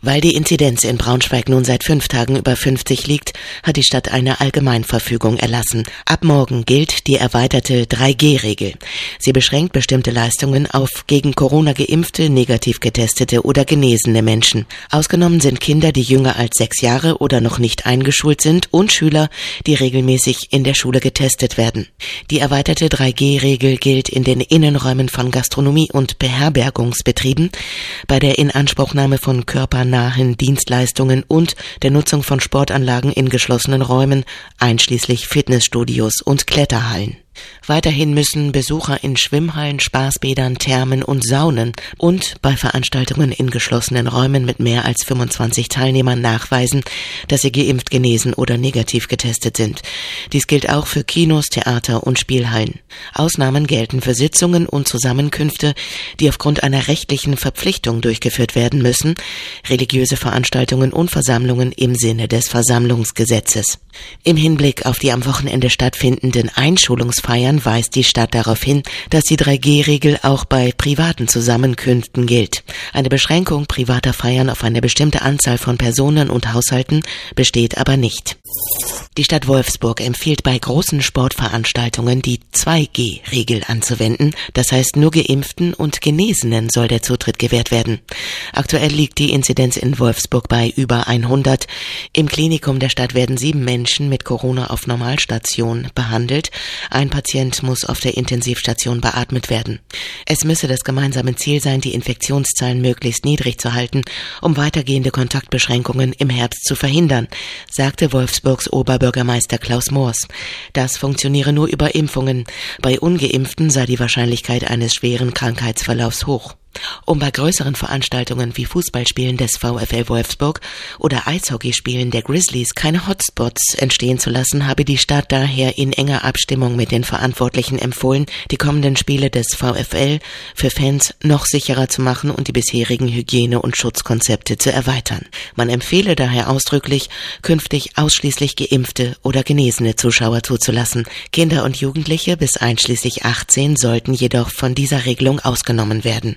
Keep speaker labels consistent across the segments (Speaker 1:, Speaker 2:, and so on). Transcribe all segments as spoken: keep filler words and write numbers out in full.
Speaker 1: Weil die Inzidenz in Braunschweig nun seit fünf Tagen über fünfzig liegt, hat die Stadt eine Allgemeinverfügung erlassen. Ab morgen gilt die erweiterte drei G Regel. Sie beschränkt bestimmte Leistungen auf gegen Corona geimpfte, negativ getestete oder genesene Menschen. Ausgenommen sind Kinder, die jünger als sechs Jahre oder noch nicht eingeschult sind, und Schüler, die regelmäßig in der Schule getestet werden. Die erweiterte drei G Regel gilt in den Innenräumen von Gastronomie- und Beherbergungsbetrieben, bei der Inanspruchnahme von körpernahen Dienstleistungen und der Nutzung von Sportanlagen in geschlossenen Räumen, einschließlich Fitnessstudios und Kletterhallen. Weiterhin müssen Besucher in Schwimmhallen, Spaßbädern, Thermen und Saunen und bei Veranstaltungen in geschlossenen Räumen mit mehr als fünfundzwanzig Teilnehmern nachweisen, dass sie geimpft, genesen oder negativ getestet sind. Dies gilt auch für Kinos, Theater und Spielhallen. Ausnahmen gelten für Sitzungen und Zusammenkünfte, die aufgrund einer rechtlichen Verpflichtung durchgeführt werden müssen, religiöse Veranstaltungen und Versammlungen im Sinne des Versammlungsgesetzes. Im Hinblick auf die am Wochenende stattfindenden Einschulungsfeiern weist die Stadt darauf hin, dass die drei G Regel auch bei privaten Zusammenkünften gilt. Eine Beschränkung privater Feiern auf eine bestimmte Anzahl von Personen und Haushalten besteht aber nicht. Die Stadt Wolfsburg empfiehlt bei großen Sportveranstaltungen die zwei G Regel anzuwenden, das heißt nur Geimpften und Genesenen soll der Zutritt gewährt werden. Aktuell liegt die Inzidenz in Wolfsburg bei über hundert. Im Klinikum der Stadt werden sieben Menschen mit Corona auf Normalstation behandelt. Ein Patient muss auf der Intensivstation beatmet werden. Es müsse das gemeinsame Ziel sein, die Infektionszahlen möglichst niedrig zu halten, um weitergehende Kontaktbeschränkungen im Herbst zu verhindern, sagte Wolfsburgs Oberbürgermeister Klaus Moors. Das funktioniere nur über Impfungen. Bei Ungeimpften sei die Wahrscheinlichkeit eines schweren Krankheitsverlaufs hoch. Um bei größeren Veranstaltungen wie Fußballspielen des VfL Wolfsburg oder Eishockeyspielen der Grizzlies keine Hotspots entstehen zu lassen, habe die Stadt daher in enger Abstimmung mit den Verantwortlichen empfohlen, die kommenden Spiele des VfL für Fans noch sicherer zu machen und die bisherigen Hygiene- und Schutzkonzepte zu erweitern. Man empfehle daher ausdrücklich, künftig ausschließlich geimpfte oder genesene Zuschauer zuzulassen. Kinder und Jugendliche bis einschließlich achtzehn sollten jedoch von dieser Regelung ausgenommen werden.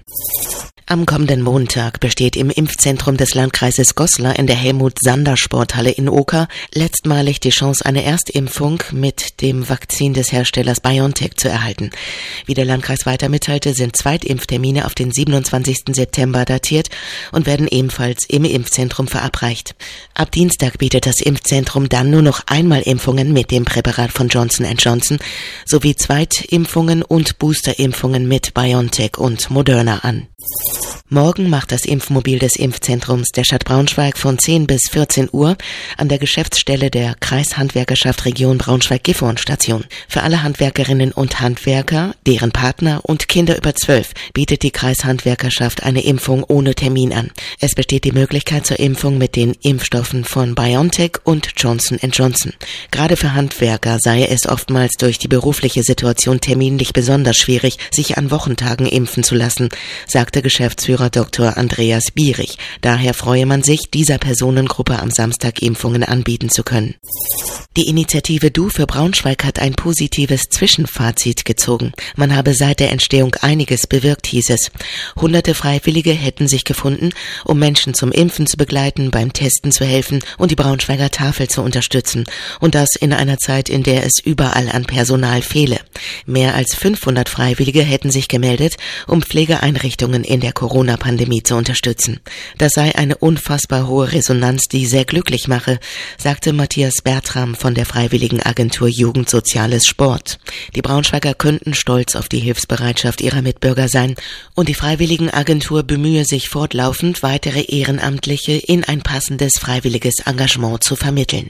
Speaker 1: Am kommenden Montag besteht im Impfzentrum des Landkreises Goslar in der Helmut-Sander-Sporthalle in Oker letztmalig die Chance, eine Erstimpfung mit dem Vakzin des Herstellers BioNTech zu erhalten. Wie der Landkreis weiter mitteilte, sind Zweitimpftermine auf den siebenundzwanzigsten September datiert und werden ebenfalls im Impfzentrum verabreicht. Ab Dienstag bietet das Impfzentrum dann nur noch einmal Impfungen mit dem Präparat von Johnson and Johnson sowie Zweitimpfungen und Boosterimpfungen mit BioNTech und Moderna an. Morgen macht das Impfmobil des Impfzentrums der Stadt Braunschweig von zehn bis vierzehn Uhr an der Geschäftsstelle der Kreishandwerkerschaft Region Braunschweig-Gifhorn Station. Für alle Handwerkerinnen und Handwerker, deren Partner und Kinder über zwölf bietet die Kreishandwerkerschaft eine Impfung ohne Termin an. Es besteht die Möglichkeit zur Impfung mit den Impfstoffen von BioNTech und Johnson and Johnson. Gerade für Handwerker sei es oftmals durch die berufliche Situation terminlich besonders schwierig, sich an Wochentagen impfen zu lassen, sagte Geschäftsführer Doktor Andreas Bierig. Daher freue man sich, dieser Personengruppe am Samstag Impfungen anbieten zu können. Die Initiative Du für Braunschweig hat ein positives Zwischenfazit gezogen. Man habe seit der Entstehung einiges bewirkt, hieß es. Hunderte Freiwillige hätten sich gefunden, um Menschen zum Impfen zu begleiten, beim Testen zu helfen und die Braunschweiger Tafel zu unterstützen. Und das in einer Zeit, in der es überall an Personal fehle. Mehr als fünfhundert Freiwillige hätten sich gemeldet, um Pflegeeinrichtungen in der Corona-Pandemie zu unterstützen. Das sei eine unfassbar hohe Resonanz, die sehr glücklich mache, sagte Matthias Bertram von der Freiwilligenagentur Jugend Soziales Sport. Die Braunschweiger könnten stolz auf die Hilfsbereitschaft ihrer Mitbürger sein und die Freiwilligenagentur bemühe sich fortlaufend, weitere Ehrenamtliche in ein passendes freiwilliges Engagement zu vermitteln.